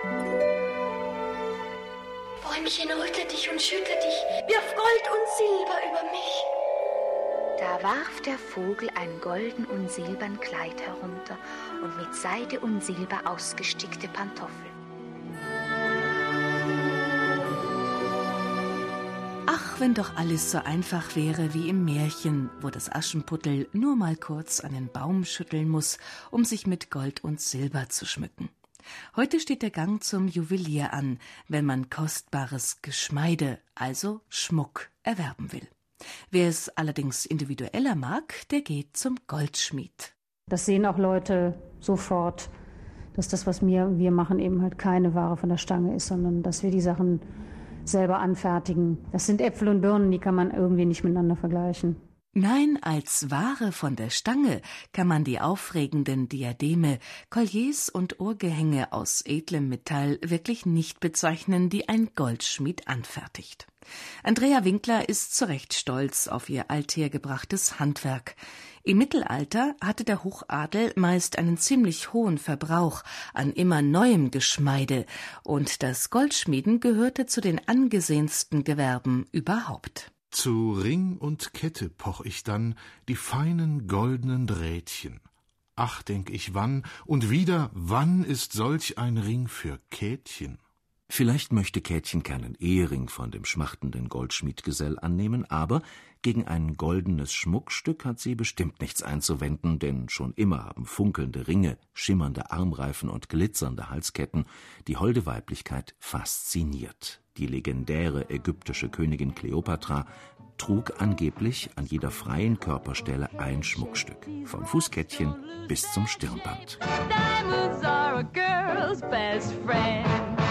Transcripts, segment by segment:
Bäumchen, rüttle dich und schüttle dich, wirf Gold und Silber über mich. Da warf der Vogel ein golden und silbern Kleid herunter und mit Seide und Silber ausgestickte Pantoffeln. Ach, wenn doch alles so einfach wäre wie im Märchen, wo das Aschenputtel nur mal kurz einen Baum schütteln muss, um sich mit Gold und Silber zu schmücken. Heute steht der Gang zum Juwelier an, wenn man kostbares Geschmeide, also Schmuck, erwerben will. Wer es allerdings individueller mag, der geht zum Goldschmied. Das sehen auch Leute sofort, dass das, was wir machen, eben halt keine Ware von der Stange ist, sondern dass wir die Sachen selber anfertigen. Das sind Äpfel und Birnen, die kann man irgendwie nicht miteinander vergleichen. Nein, als Ware von der Stange kann man die aufregenden Diademe, Colliers und Ohrgehänge aus edlem Metall wirklich nicht bezeichnen, die ein Goldschmied anfertigt. Andrea Winkler ist zu Recht stolz auf ihr althergebrachtes Handwerk. Im Mittelalter hatte der Hochadel meist einen ziemlich hohen Verbrauch an immer neuem Geschmeide, und das Goldschmieden gehörte zu den angesehensten Gewerben überhaupt. Zu Ring und Kette poch ich dann die feinen goldenen Drähtchen. Ach, denk ich, wann und wieder, wann ist solch ein Ring für Käthchen? Vielleicht möchte Käthchen keinen Ehering von dem schmachtenden Goldschmiedgesell annehmen, aber gegen ein goldenes Schmuckstück hat sie bestimmt nichts einzuwenden, denn schon immer haben funkelnde Ringe, schimmernde Armreifen und glitzernde Halsketten die holde Weiblichkeit fasziniert. Die legendäre ägyptische Königin Kleopatra trug angeblich an jeder freien Körperstelle ein Schmuckstück, vom Fußkettchen bis zum Stirnband. Diamonds are a girl's best friend.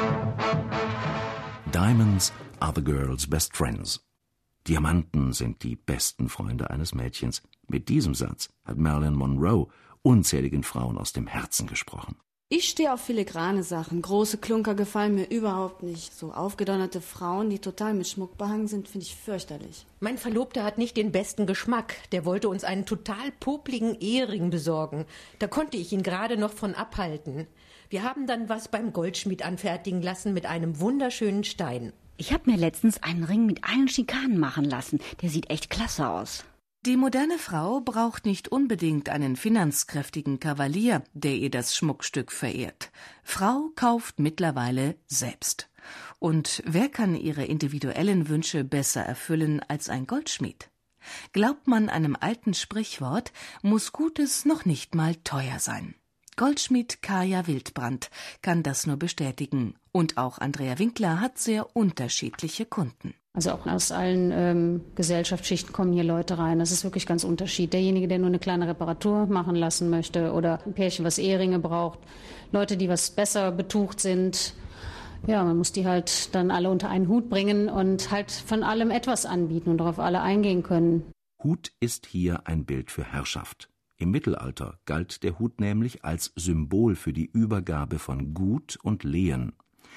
Diamonds are the girl's best friends. Diamanten sind die besten Freunde eines Mädchens. Mit diesem Satz hat Marilyn Monroe unzähligen Frauen aus dem Herzen gesprochen. Ich stehe auf filigrane Sachen. Große Klunker gefallen mir überhaupt nicht. So aufgedonnerte Frauen, die total mit Schmuck behangen sind, finde ich fürchterlich. Mein Verlobter hat nicht den besten Geschmack. Der wollte uns einen total popligen Ehering besorgen. Da konnte ich ihn gerade noch von abhalten. Wir haben dann was beim Goldschmied anfertigen lassen mit einem wunderschönen Stein. Ich habe mir letztens einen Ring mit allen Schikanen machen lassen. Der sieht echt klasse aus. Die moderne Frau braucht nicht unbedingt einen finanzkräftigen Kavalier, der ihr das Schmuckstück verehrt. Frau kauft mittlerweile selbst. Und wer kann ihre individuellen Wünsche besser erfüllen als ein Goldschmied? Glaubt man einem alten Sprichwort, muss Gutes noch nicht mal teuer sein. Goldschmied Kaja Wildbrand kann das nur bestätigen. Und auch Andrea Winkler hat sehr unterschiedliche Kunden. Also auch aus allen Gesellschaftsschichten kommen hier Leute rein. Das ist wirklich ganz unterschiedlich. Derjenige, der nur eine kleine Reparatur machen lassen möchte oder ein Pärchen, was Eheringe braucht. Leute, die was besser betucht sind. Ja, man muss die halt dann alle unter einen Hut bringen und halt von allem etwas anbieten und darauf alle eingehen können. Hut ist hier ein Bild für Herrschaft. Im Mittelalter galt der Hut nämlich als Symbol für die Übergabe von Gut und Lehen.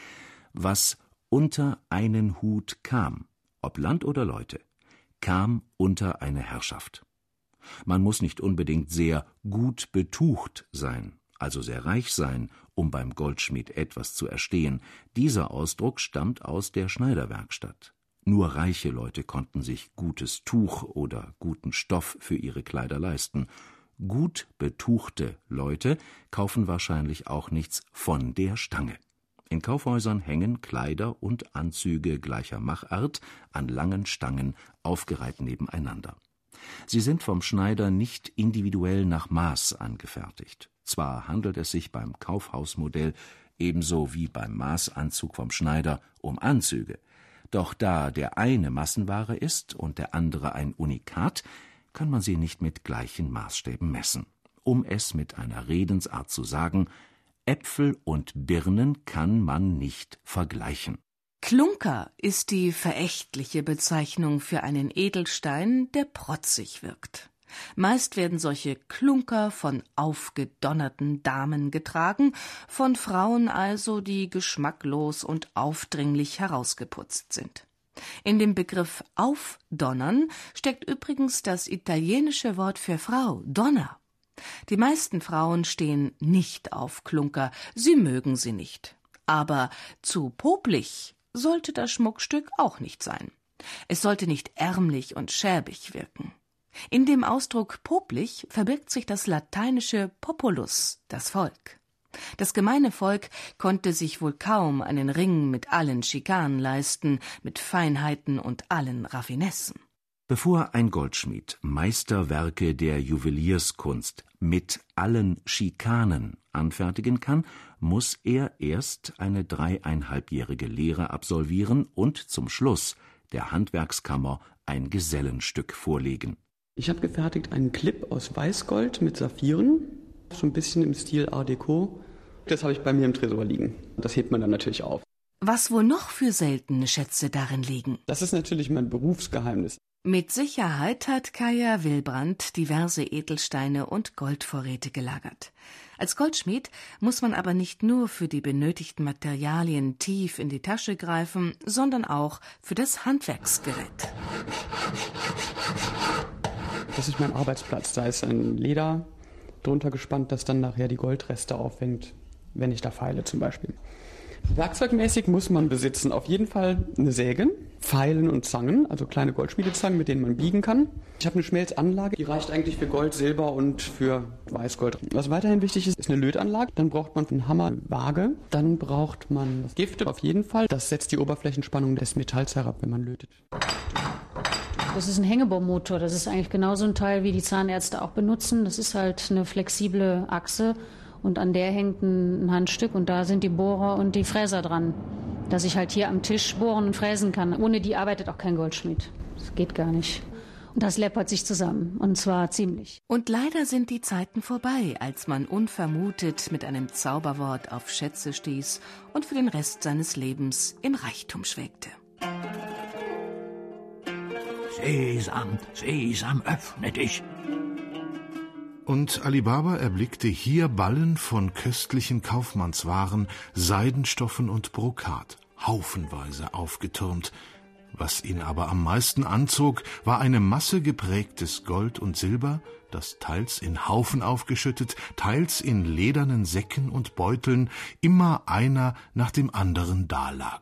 Was unter einen Hut kam, ob Land oder Leute, kam unter eine Herrschaft. Man muss nicht unbedingt sehr gut betucht sein, also sehr reich sein, um beim Goldschmied etwas zu erstehen. Dieser Ausdruck stammt aus der Schneiderwerkstatt. Nur reiche Leute konnten sich gutes Tuch oder guten Stoff für ihre Kleider leisten. Gut betuchte Leute kaufen wahrscheinlich auch nichts von der Stange. In Kaufhäusern hängen Kleider und Anzüge gleicher Machart an langen Stangen aufgereiht nebeneinander. Sie sind vom Schneider nicht individuell nach Maß angefertigt. Zwar handelt es sich beim Kaufhausmodell ebenso wie beim Maßanzug vom Schneider um Anzüge, doch da der eine Massenware ist und der andere ein Unikat, kann man sie nicht mit gleichen Maßstäben messen. Um es mit einer Redensart zu sagen: Äpfel und Birnen kann man nicht vergleichen. Klunker ist die verächtliche Bezeichnung für einen Edelstein, der protzig wirkt. Meist werden solche Klunker von aufgedonnerten Damen getragen, von Frauen also, die geschmacklos und aufdringlich herausgeputzt sind. In dem Begriff aufdonnern steckt übrigens das italienische Wort für Frau, donna. Die meisten Frauen stehen nicht auf Klunker, sie mögen sie nicht. Aber zu popelig sollte das Schmuckstück auch nicht sein. Es sollte nicht ärmlich und schäbig wirken. In dem Ausdruck popelig verbirgt sich das lateinische populus, das Volk. Das gemeine Volk konnte sich wohl kaum einen Ring mit allen Schikanen leisten, mit Feinheiten und allen Raffinessen. Bevor ein Goldschmied Meisterwerke der Juwelierskunst mit allen Schikanen anfertigen kann, muss er erst eine 3,5-jährige Lehre absolvieren und zum Schluss der Handwerkskammer ein Gesellenstück vorlegen. Ich habe gefertigt einen Clip aus Weißgold mit Saphiren, so ein bisschen im Stil Art Deco. Das habe ich bei mir im Tresor liegen. Das hebt man dann natürlich auf. Was wohl noch für seltene Schätze darin liegen? Das ist natürlich mein Berufsgeheimnis. Mit Sicherheit hat Kaja Wilbrandt diverse Edelsteine und Goldvorräte gelagert. Als Goldschmied muss man aber nicht nur für die benötigten Materialien tief in die Tasche greifen, sondern auch für das Handwerksgerät. Das ist mein Arbeitsplatz. Da ist ein Leder drunter gespannt, das dann nachher die Goldreste auffängt, wenn ich da feile zum Beispiel. Werkzeugmäßig muss man besitzen auf jeden Fall eine Säge, Feilen und Zangen, also kleine Goldschmiedezangen, mit denen man biegen kann. Ich habe eine Schmelzanlage, die reicht eigentlich für Gold, Silber und für Weißgold. Was weiterhin wichtig ist, ist eine Lötanlage. Dann braucht man einen Hammer, Waage. Dann braucht man Gifte auf jeden Fall. Das setzt die Oberflächenspannung des Metalls herab, wenn man lötet. Das ist ein Hängebohrmotor. Das ist eigentlich genauso ein Teil, wie die Zahnärzte auch benutzen. Das ist halt eine flexible Achse. Und an der hängt ein Handstück und da sind die Bohrer und die Fräser dran. Dass ich halt hier am Tisch bohren und fräsen kann. Ohne die arbeitet auch kein Goldschmied. Das geht gar nicht. Und das läppert sich zusammen. Und zwar ziemlich. Und leider sind die Zeiten vorbei, als man unvermutet mit einem Zauberwort auf Schätze stieß und für den Rest seines Lebens im Reichtum schwelgte. Sesam, Sesam, öffne dich. Und Ali Baba erblickte hier Ballen von köstlichen Kaufmannswaren, Seidenstoffen und Brokat, haufenweise aufgetürmt. Was ihn aber am meisten anzog, war eine Masse geprägtes Gold und Silber, das teils in Haufen aufgeschüttet, teils in ledernen Säcken und Beuteln, immer einer nach dem anderen dalag.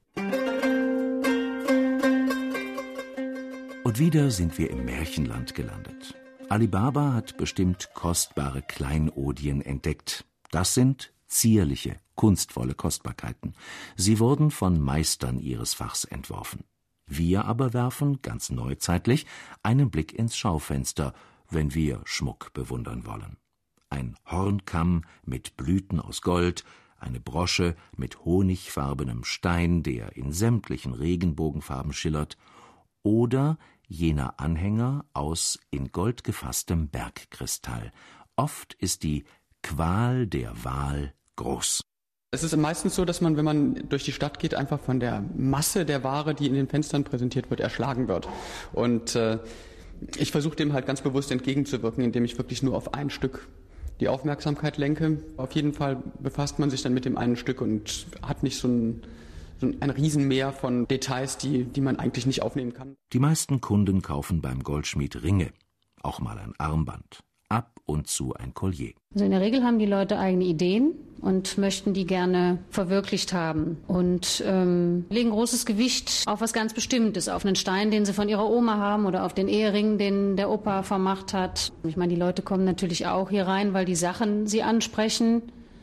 Und wieder sind wir im Märchenland gelandet. Ali Baba hat bestimmt kostbare Kleinodien entdeckt. Das sind zierliche, kunstvolle Kostbarkeiten. Sie wurden von Meistern ihres Fachs entworfen. Wir aber werfen, ganz neuzeitlich, einen Blick ins Schaufenster, wenn wir Schmuck bewundern wollen. Ein Hornkamm mit Blüten aus Gold, eine Brosche mit honigfarbenem Stein, der in sämtlichen Regenbogenfarben schillert, oder jener Anhänger aus in Gold gefasstem Bergkristall. Oft ist die Qual der Wahl groß. Es ist meistens so, dass man, wenn man durch die Stadt geht, einfach von der Masse der Ware, die in den Fenstern präsentiert wird, erschlagen wird. Und ich versuche dem halt ganz bewusst entgegenzuwirken, indem ich wirklich nur auf ein Stück die Aufmerksamkeit lenke. Auf jeden Fall befasst man sich dann mit dem einen Stück und hat nicht so ein Riesenmeer von Details, die man eigentlich nicht aufnehmen kann. Die meisten Kunden kaufen beim Goldschmied Ringe, auch mal ein Armband, ab und zu ein Collier. Also in der Regel haben die Leute eigene Ideen und möchten die gerne verwirklicht haben und legen großes Gewicht auf was ganz Bestimmtes, auf einen Stein, den sie von ihrer Oma haben oder auf den Ehering, den der Opa vermacht hat. Ich meine, die Leute kommen natürlich auch hier rein, weil die Sachen sie ansprechen.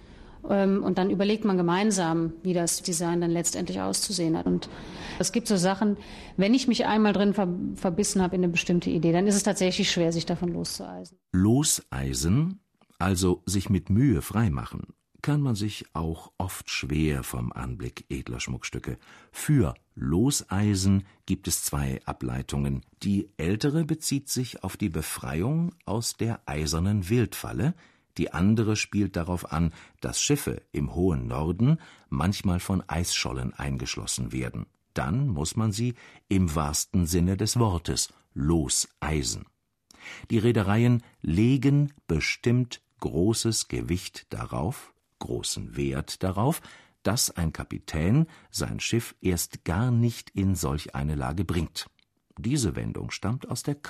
Und dann überlegt man gemeinsam, wie das Design dann letztendlich auszusehen hat. Und es gibt so Sachen, wenn ich mich einmal drin verbissen habe in eine bestimmte Idee, dann ist es tatsächlich schwer, sich davon loszueisen. Loseisen, also sich mit Mühe freimachen, kann man sich auch oft schwer vom Anblick edler Schmuckstücke. Für Loseisen gibt es zwei Ableitungen. Die ältere bezieht sich auf die Befreiung aus der eisernen Wildfalle, die andere spielt darauf an, dass Schiffe im hohen Norden manchmal von Eisschollen eingeschlossen werden. Dann muss man sie im wahrsten Sinne des Wortes loseisen. Die Reedereien legen bestimmt großes Gewicht darauf, großen Wert darauf, dass ein Kapitän sein Schiff erst gar nicht in solch eine Lage bringt. Diese Wendung stammt aus der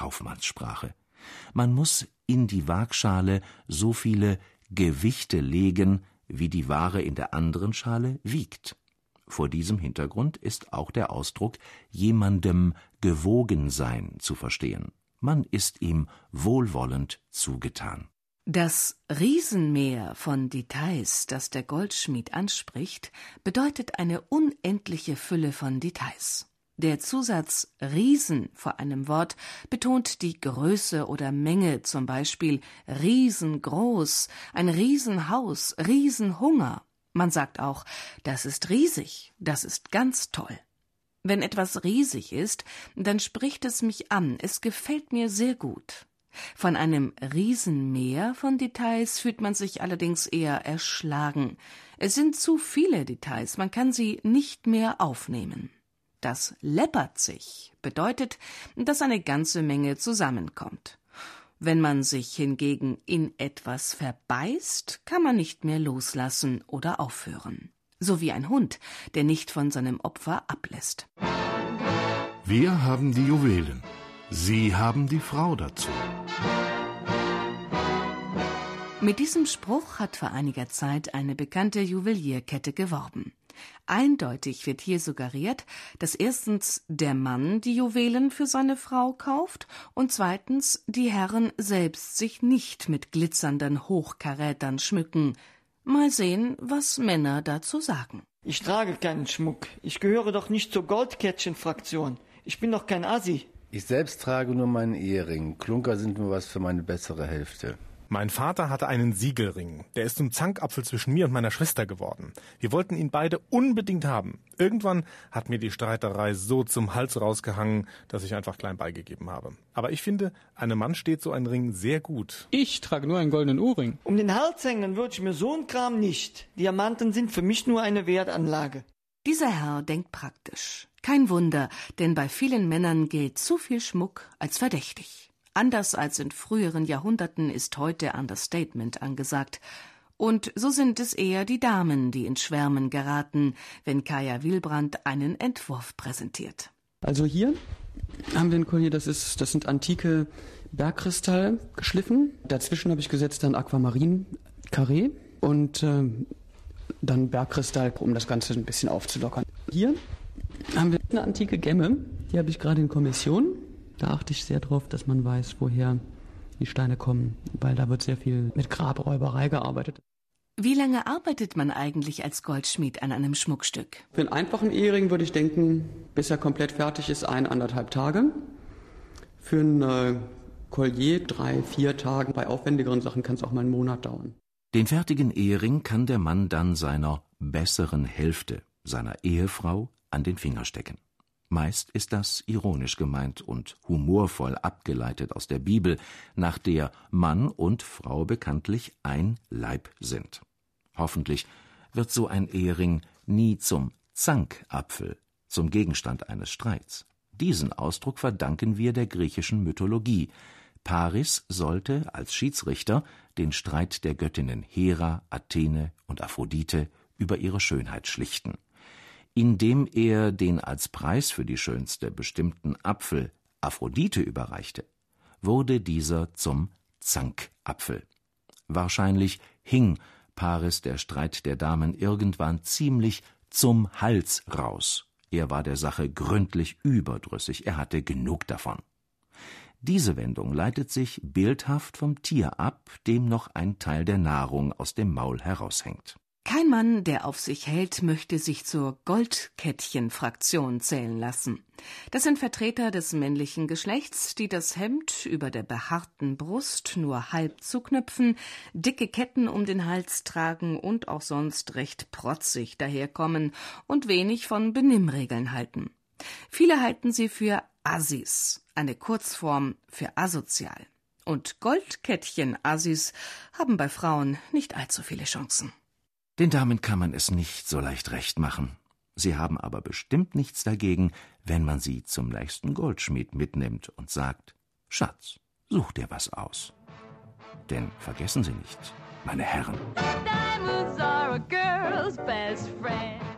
Kaufmannssprache. Man muss in die Waagschale so viele Gewichte legen, wie die Ware in der anderen Schale wiegt. Vor diesem Hintergrund ist auch der Ausdruck jemandem gewogen sein zu verstehen. Man ist ihm wohlwollend zugetan. Das Riesenmeer von Details, das der Goldschmied anspricht, bedeutet eine unendliche Fülle von Details. Der Zusatz Riesen vor einem Wort betont die Größe oder Menge, zum Beispiel riesengroß, ein Riesenhaus, Riesenhunger. Man sagt auch, das ist riesig, das ist ganz toll. Wenn etwas riesig ist, dann spricht es mich an, es gefällt mir sehr gut. Von einem Riesenmeer von Details fühlt man sich allerdings eher erschlagen. Es sind zu viele Details, man kann sie nicht mehr aufnehmen. Das läppert sich bedeutet, dass eine ganze Menge zusammenkommt. Wenn man sich hingegen in etwas verbeißt, kann man nicht mehr loslassen oder aufhören. So wie ein Hund, der nicht von seinem Opfer ablässt. Wir haben die Juwelen. Sie haben die Frau dazu. Mit diesem Spruch hat vor einiger Zeit eine bekannte Juwelierkette geworben. Eindeutig wird hier suggeriert, dass erstens der Mann die Juwelen für seine Frau kauft und zweitens die Herren selbst sich nicht mit glitzernden Hochkarätern schmücken. Mal sehen, was Männer dazu sagen. Ich trage keinen Schmuck. Ich gehöre doch nicht zur Goldkettchen-Fraktion. Ich bin doch kein Assi. Ich selbst trage nur meinen Ehering. Klunker sind nur was für meine bessere Hälfte. Mein Vater hatte einen Siegelring. Der ist zum Zankapfel zwischen mir und meiner Schwester geworden. Wir wollten ihn beide unbedingt haben. Irgendwann hat mir die Streiterei so zum Hals rausgehangen, dass ich einfach klein beigegeben habe. Aber ich finde, einem Mann steht so ein Ring sehr gut. Ich trage nur einen goldenen Ohrring. Um den Hals hängen würde ich mir so einen Kram nicht. Diamanten sind für mich nur eine Wertanlage. Dieser Herr denkt praktisch. Kein Wunder, denn bei vielen Männern gilt zu viel Schmuck als verdächtig. Anders als in früheren Jahrhunderten ist heute Understatement angesagt. Und so sind es eher die Damen, die ins Schwärmen geraten, wenn Kaja Wilbrand einen Entwurf präsentiert. Also hier haben wir ein Collier, das sind antike Bergkristalle geschliffen. Dazwischen habe ich gesetzt dann Aquamarin Carré und dann Bergkristall, um das Ganze ein bisschen aufzulockern. Hier haben wir eine antike Gemme, die habe ich gerade in Kommission. Da achte ich sehr drauf, dass man weiß, woher die Steine kommen, weil da wird sehr viel mit Grabräuberei gearbeitet. Wie lange arbeitet man eigentlich als Goldschmied an einem Schmuckstück? Für einen einfachen Ehering würde ich denken, bis er komplett fertig ist, 1,5 Tage. Für ein Collier 3-4 Tage. Bei aufwendigeren Sachen kann es auch mal einen Monat dauern. Den fertigen Ehering kann der Mann dann seiner besseren Hälfte, seiner Ehefrau, an den Finger stecken. Meist ist das ironisch gemeint und humorvoll abgeleitet aus der Bibel, nach der Mann und Frau bekanntlich ein Leib sind. Hoffentlich wird so ein Ehering nie zum Zankapfel, zum Gegenstand eines Streits. Diesen Ausdruck verdanken wir der griechischen Mythologie. Paris sollte als Schiedsrichter den Streit der Göttinnen Hera, Athene und Aphrodite über ihre Schönheit schlichten. Indem er den als Preis für die schönste bestimmten Apfel Aphrodite überreichte, wurde dieser zum Zankapfel. Wahrscheinlich hing Paris der Streit der Damen irgendwann ziemlich zum Hals raus. Er war der Sache gründlich überdrüssig, er hatte genug davon. Diese Wendung leitet sich bildhaft vom Tier ab, dem noch ein Teil der Nahrung aus dem Maul heraushängt. Kein Mann, der auf sich hält, möchte sich zur Goldkettchen-Fraktion zählen lassen. Das sind Vertreter des männlichen Geschlechts, die das Hemd über der behaarten Brust nur halb zuknöpfen, dicke Ketten um den Hals tragen und auch sonst recht protzig daherkommen und wenig von Benimmregeln halten. Viele halten sie für Assis, eine Kurzform für asozial. Und Goldkettchen-Assis haben bei Frauen nicht allzu viele Chancen. Den Damen kann man es nicht so leicht recht machen. Sie haben aber bestimmt nichts dagegen, wenn man sie zum nächsten Goldschmied mitnimmt und sagt: Schatz, such dir was aus. Denn vergessen Sie nicht, meine Herren. Diamonds are a girl's best friend.